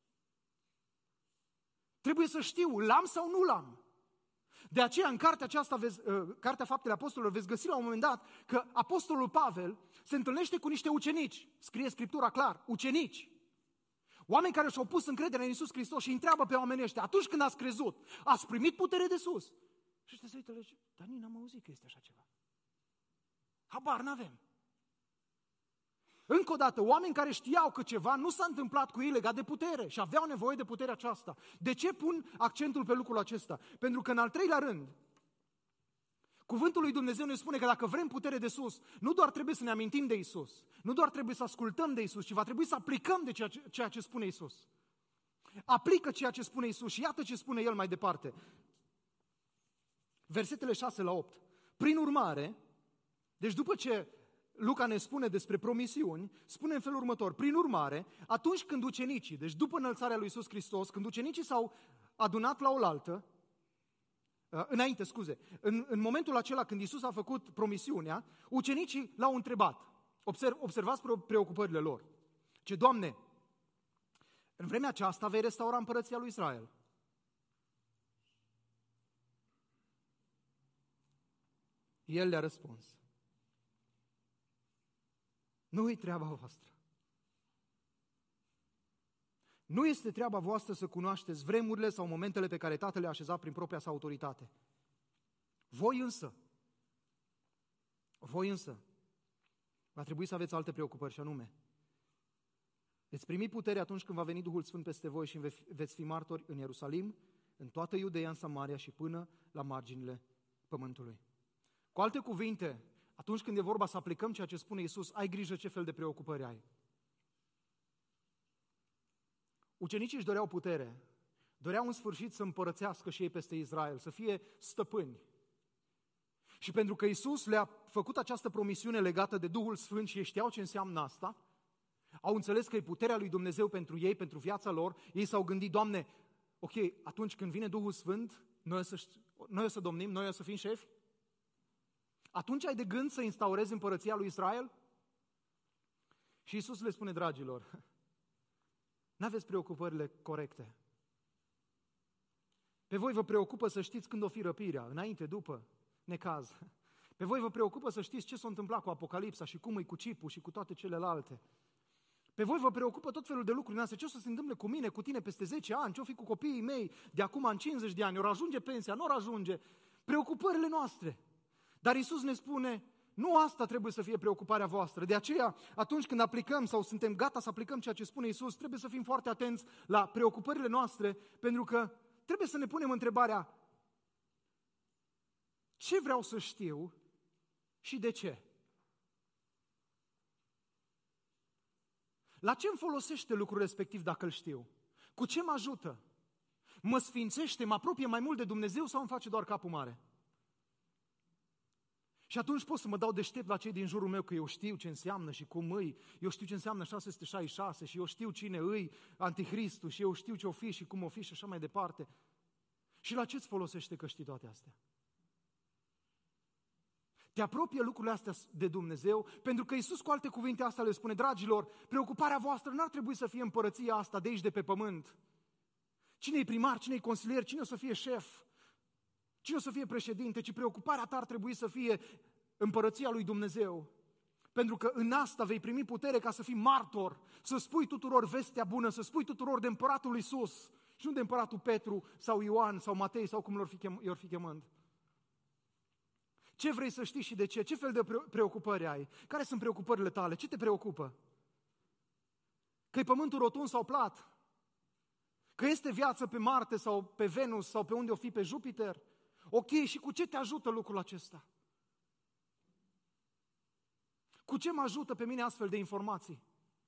Trebuie să știu, l-am sau nu l-am. De aceea, în cartea aceasta, Cartea Faptele Apostolilor, veți găsi la un moment dat că apostolul Pavel se întâlnește cu niște ucenici. Scrie Scriptura clar, ucenici. Oameni care și-au pus încredere în Iisus Hristos și îi întreabă pe oamenii ăștia, atunci când ați crezut, ați primit putere de sus? Și ăștia se uită, dar nici n-am auzit că este așa ceva. Habar n-avem. Încă o dată, oameni care știau că ceva nu s-a întâmplat cu ei legat de putere și aveau nevoie de puterea aceasta. De ce pun accentul pe lucrul acesta? Pentru că, în al treilea rând, cuvântul lui Dumnezeu ne spune că dacă vrem putere de sus, nu doar trebuie să ne amintim de Isus, nu doar trebuie să ascultăm de Isus, ci va trebui să aplicăm de ceea ce spune Isus. Aplică ceea ce spune Isus și iată ce spune El mai departe. Versetele 6 la 8. Prin urmare, deci după ce Luca ne spune despre promisiuni, spune în felul următor: prin urmare, atunci când ucenicii, deci după înălțarea lui Iisus Hristos, când ucenicii s-au adunat la oaltă, în momentul acela când Iisus a făcut promisiunea, ucenicii l-au întrebat. Observați preocupările lor. Ce, Doamne, în vremea aceasta vei restaura împărăția lui Israel. El le-a răspuns: nu-i treaba voastră. Nu este treaba voastră să cunoașteți vremurile sau momentele pe care Tatăl le-a așezat prin propria sa autoritate. Voi însă, va trebui să aveți alte preocupări și anume, veți primi putere atunci când va veni Duhul Sfânt peste voi și veți fi martori în Ierusalim, în toată Iudeea, în Samaria și până la marginile pământului. Cu alte cuvinte, atunci când e vorba să aplicăm ceea ce spune Iisus, ai grijă ce fel de preocupări ai. Ucenicii își doreau putere, doreau în sfârșit să împărățească și ei peste Israel, să fie stăpâni. Și pentru că Iisus le-a făcut această promisiune legată de Duhul Sfânt și ei știau ce înseamnă asta, au înțeles că e puterea lui Dumnezeu pentru ei, pentru viața lor, ei s-au gândit: Doamne, ok, atunci când vine Duhul Sfânt, noi o să domnim, noi o să fim șefi? Atunci ai de gând să instaurezi împărăția lui Israel? Și Iisus le spune: dragilor, n-aveți preocupările corecte. Pe voi vă preocupă să știți când o fi răpirea, înainte, după, necaz. Pe voi vă preocupă să știți ce s-a întâmplat cu Apocalipsa și cum e cu Cipul și cu toate celelalte. Pe voi vă preocupă tot felul de lucruri noastre, ce o să se întâmple cu mine, cu tine peste 10 ani, ce o fi cu copiii mei de acum în 50 de ani, ori ajunge pensia, nu ori ajunge. Preocupările noastre. Dar Iisus ne spune: nu asta trebuie să fie preocuparea voastră. De aceea, atunci când aplicăm sau suntem gata să aplicăm ceea ce spune Iisus, trebuie să fim foarte atenți la preocupările noastre, pentru că trebuie să ne punem întrebarea: ce vreau să știu și de ce? La ce îmi folosește lucrul respectiv dacă îl știu? Cu ce mă ajută? Mă sfințește, mă apropie mai mult de Dumnezeu sau îmi face doar capul mare? Și atunci pot să mă dau deștept la cei din jurul meu că eu știu ce înseamnă și cum îi, eu știu ce înseamnă 666 și eu știu cine îi Antichristul și eu știu ce o fi și cum o fi și așa mai departe. Și la ce îți folosește că știi toate astea? Te apropie lucrurile astea de Dumnezeu, pentru că Iisus, cu alte cuvinte, asta le spune: dragilor, preocuparea voastră n-ar trebui să fie împărăția asta de aici, de pe pământ. Cine-i primar, cine-i consilier, cine o să fie șef, cine o să fie președinte, ci preocuparea ta ar trebui să fie împărăția lui Dumnezeu. Pentru că în asta vei primi putere ca să fii martor, să spui tuturor vestea bună, să spui tuturor de împăratul Iisus și nu de împăratul Petru sau Ioan sau Matei sau cum i-or fi chemând. Ce vrei să știi și de ce? Ce fel de preocupări ai? Care sunt preocupările tale? Ce te preocupă? Că-i pământul rotund sau plat? Că este viață pe Marte sau pe Venus sau pe unde o fi pe Jupiter? Ok, și cu ce te ajută lucrul acesta? Cu ce mă ajută pe mine astfel de informații?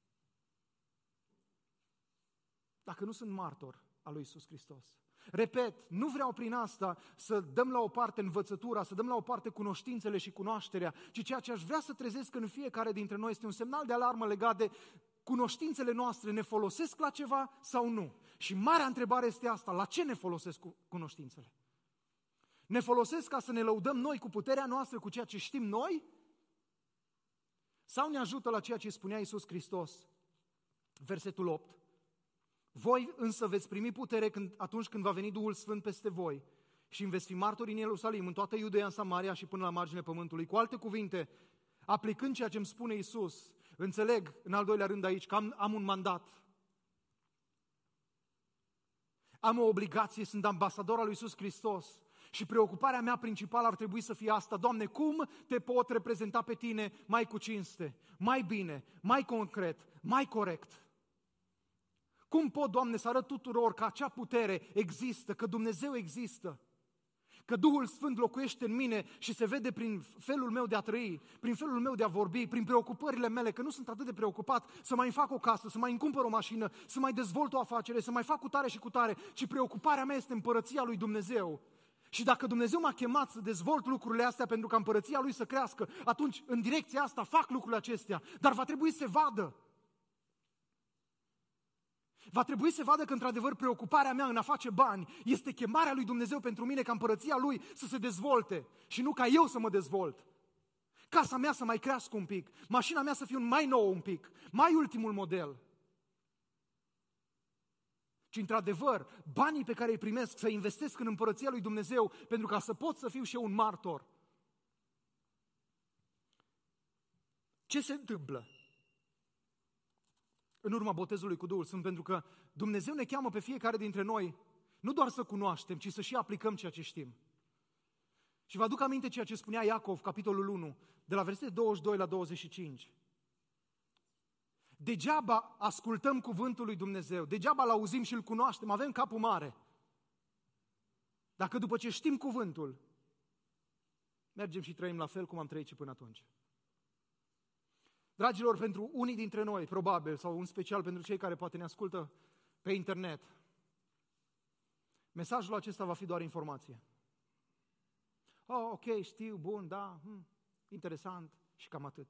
Dacă nu sunt martor al lui Iisus Hristos. Repet, nu vreau prin asta să dăm la o parte învățătura, să dăm la o parte cunoștințele și cunoașterea, ci ceea ce aș vrea să trezesc în fiecare dintre noi este un semnal de alarmă legat de cunoștințele noastre. Ne folosesc la ceva sau nu? Și marea întrebare este asta, la ce ne folosesc cunoștințele? Ne folosesc ca să ne lăudăm noi cu puterea noastră, cu ceea ce știm noi? Sau ne ajută la ceea ce spunea Iisus Hristos? Versetul 8. Voi însă veți primi putere atunci când va veni Duhul Sfânt peste voi și îmi veți fi martori în Ierusalim, în toată Iudeea, în Samaria și până la marginile pământului. Cu alte cuvinte, aplicând ceea ce îmi spune Iisus, înțeleg în al doilea rând aici că am un mandat. Am o obligație, sunt ambasador al lui Iisus Hristos și preocuparea mea principală ar trebui să fie asta. Doamne, cum te pot reprezenta pe Tine mai cu cinste, mai bine, mai concret, mai corect? Cum pot, Doamne, să arăt tuturor că acea putere există, că Dumnezeu există, că Duhul Sfânt locuiește în mine și se vede prin felul meu de a trăi, prin felul meu de a vorbi, prin preocupările mele, că nu sunt atât de preocupat să mai fac o casă, să mai îmi cumpăr o mașină, să mai dezvolt o afacere, să mai fac cu tare și cu tare, ci preocuparea mea este împărăția lui Dumnezeu. Și dacă Dumnezeu m-a chemat să dezvolt lucrurile astea pentru ca împărăția Lui să crească, atunci în direcția asta fac lucrurile acestea, dar va trebui să se vadă. Va trebui să vadă că, într-adevăr, preocuparea mea în a face bani este chemarea lui Dumnezeu pentru mine ca împărăția Lui să se dezvolte și nu ca eu să mă dezvolt. Casa mea să mai crească un pic, mașina mea să fie un mai nou un pic, mai ultimul model. Ci, într-adevăr, banii pe care îi primesc să investesc în împărăția lui Dumnezeu pentru ca să pot să fiu și eu un martor. Ce se întâmplă în urma botezului cu Duhul Sfânt? Pentru că Dumnezeu ne cheamă pe fiecare dintre noi nu doar să cunoaștem, ci să și aplicăm ceea ce știm. Și vă aduc aminte ceea ce spunea Iacov, capitolul 1, de la versetele 22 la 25. Degeaba ascultăm cuvântul lui Dumnezeu, degeaba îl auzim și îl cunoaștem, avem capul mare. Dacă după ce știm cuvântul, mergem și trăim la fel cum am trăit și până atunci. Dragilor, pentru unii dintre noi, probabil, sau în special pentru cei care poate ne ascultă pe internet, mesajul acesta va fi doar informație. Oh, ok, știu, bun, da, interesant și cam atât.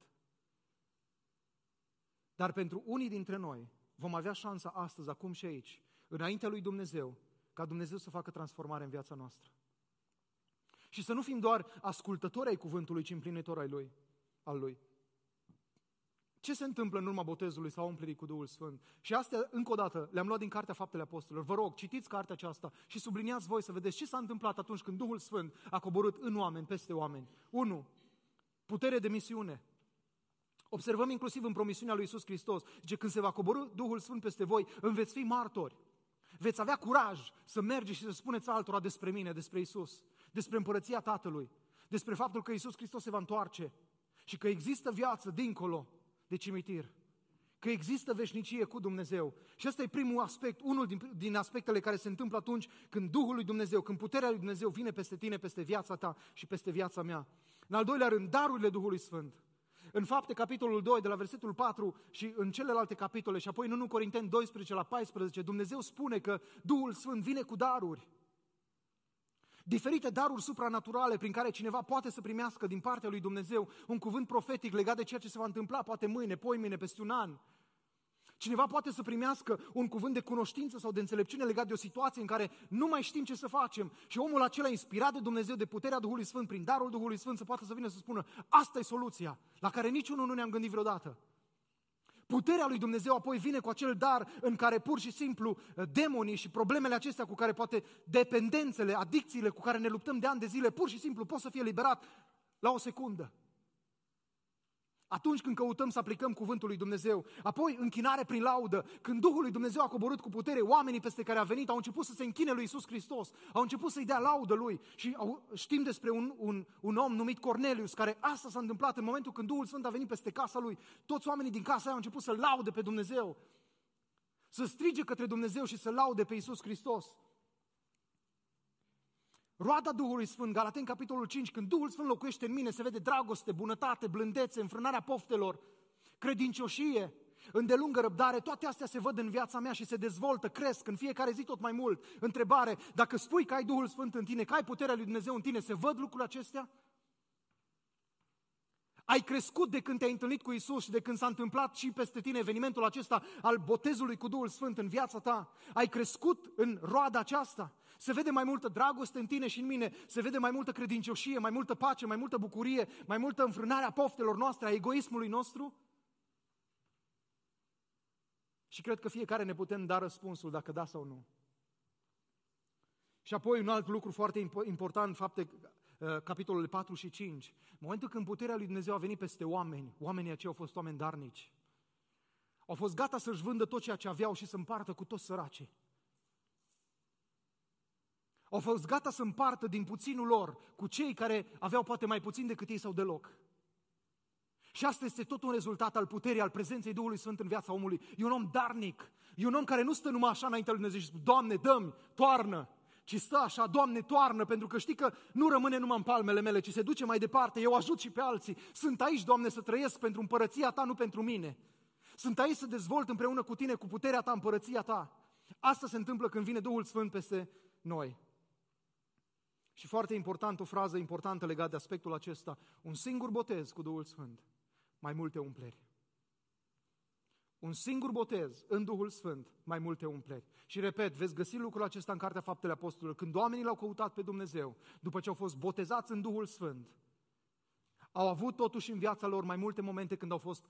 Dar pentru unii dintre noi vom avea șansa astăzi, acum și aici, înaintea lui Dumnezeu, ca Dumnezeu să facă transformare în viața noastră. Și să nu fim doar ascultători ai cuvântului, ci împlinitori al lui. Ce se întâmplă în urma botezului sau umplerii cu Duhul Sfânt? Și astea, încă o dată, le-am luat din Cartea Faptele Apostolilor. Vă rog, citiți cartea aceasta și subliniați voi să vedeți ce s-a întâmplat atunci când Duhul Sfânt a coborât în oameni, peste oameni. 1. Putere de misiune. Observăm inclusiv în promisiunea lui Iisus Hristos, zice, când se va coborî Duhul Sfânt peste voi, îmi veți fi martori. Veți avea curaj să mergeți și să spuneți altora despre mine, despre Iisus, despre împărăția Tatălui, despre faptul că Iisus Hristos se va întoarce și că există viață dincolo de cimitir, că există veșnicie cu Dumnezeu. Și ăsta e primul aspect, unul din aspectele care se întâmplă atunci când Duhul lui Dumnezeu, când puterea lui Dumnezeu vine peste tine, peste viața ta și peste viața mea. În al doilea rând, darurile Duhului Sfânt. În Fapte, capitolul 2, de la versetul 4 și în celelalte capitole, și apoi în 1 Corinteni 12 la 14, Dumnezeu spune că Duhul Sfânt vine cu daruri. Diferite daruri supranaturale prin care cineva poate să primească din partea lui Dumnezeu un cuvânt profetic legat de ceea ce se va întâmpla poate mâine, poimâine, peste un an. Cineva poate să primească un cuvânt de cunoștință sau de înțelepciune legat de o situație în care nu mai știm ce să facem și omul acela inspirat de Dumnezeu, de puterea Duhului Sfânt, prin darul Duhului Sfânt, să poată să vină să spună, asta e soluția, la care niciunul nu ne-am gândit vreodată. Puterea lui Dumnezeu apoi vine cu acel dar în care pur și simplu demonii și problemele acestea cu care poate dependențele, adicțiile cu care ne luptăm de ani de zile, pur și simplu pot să fie liberat la o secundă. Atunci când căutăm să aplicăm cuvântul lui Dumnezeu. Apoi, închinare prin laudă. Când Duhul lui Dumnezeu a coborât cu putere, oamenii peste care a venit au început să se închine lui Iisus Hristos. Au început să-i dea laudă lui. Și știm despre un om numit Cornelius, care asta s-a întâmplat în momentul când Duhul Sfânt a venit peste casa lui. Toți oamenii din casa aia au început să laude pe Dumnezeu. Să strige către Dumnezeu și să laude pe Iisus Hristos. Roada Duhului Sfânt, Galateni, capitolul 5, când Duhul Sfânt locuiește în mine, se vede dragoste, bunătate, blândețe, înfrânarea poftelor, credincioșie, îndelungă răbdare, toate astea se văd în viața mea și se dezvoltă, cresc în fiecare zi tot mai mult. Întrebare, dacă spui că ai Duhul Sfânt în tine, că ai puterea lui Dumnezeu în tine, se văd lucrurile acestea? Ai crescut de când te-ai întâlnit cu Iisus și de când s-a întâmplat și peste tine evenimentul acesta al botezului cu Duhul Sfânt în viața ta? Ai crescut în roada aceasta? Se vede mai multă dragoste în tine și în mine, se vede mai multă credincioșie, mai multă pace, mai multă bucurie, mai multă înfrânare a poftelor noastre, a egoismului nostru? Și cred că fiecare ne putem da răspunsul dacă da sau nu. Și apoi un alt lucru foarte important, fapte, capitolele 4 și 5. În momentul când puterea lui Dumnezeu a venit peste oameni, oamenii aceia au fost oameni darnici. Au fost gata să-și vândă tot ceea ce aveau și să împartă cu toți săracii. Au fost gata să împartă din puținul lor cu cei care aveau poate mai puțin decât ei sau deloc. Și asta este tot un rezultat al puterii, al prezenței Duhului Sfânt în viața omului. E un om darnic, e un om care nu stă numai așa înaintea lui Dumnezeu și spune, Doamne, dă-mi, toarnă, ci stă așa, Doamne, toarnă, pentru că știi că nu rămâne numai în palmele mele, ci se duce mai departe, eu ajut și pe alții. Sunt aici, Doamne, să trăiesc pentru împărăția Ta, nu pentru mine. Sunt aici să dezvolt împreună cu Tine, cu puterea Ta, împărăția Ta. Asta se întâmplă când vine Duhul Sfânt peste noi. Și foarte important, o frază importantă legată de aspectul acesta, un singur botez cu Duhul Sfânt, mai multe umpleri. Un singur botez în Duhul Sfânt, mai multe umpleri. Și repet, veți găsi lucrul acesta în Cartea Faptele Apostolilor. Când oamenii l-au căutat pe Dumnezeu, după ce au fost botezați în Duhul Sfânt, au avut totuși în viața lor mai multe momente când au fost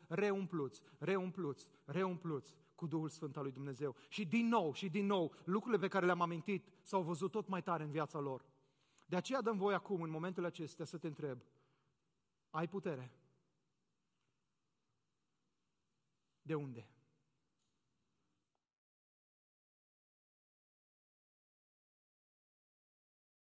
reumpluți cu Duhul Sfânt al lui Dumnezeu. Și din nou, lucrurile pe care le-am amintit s-au văzut tot mai tare în viața lor. De aceea dăm voie acum, în momentele acestea, să te întreb, ai putere? De unde?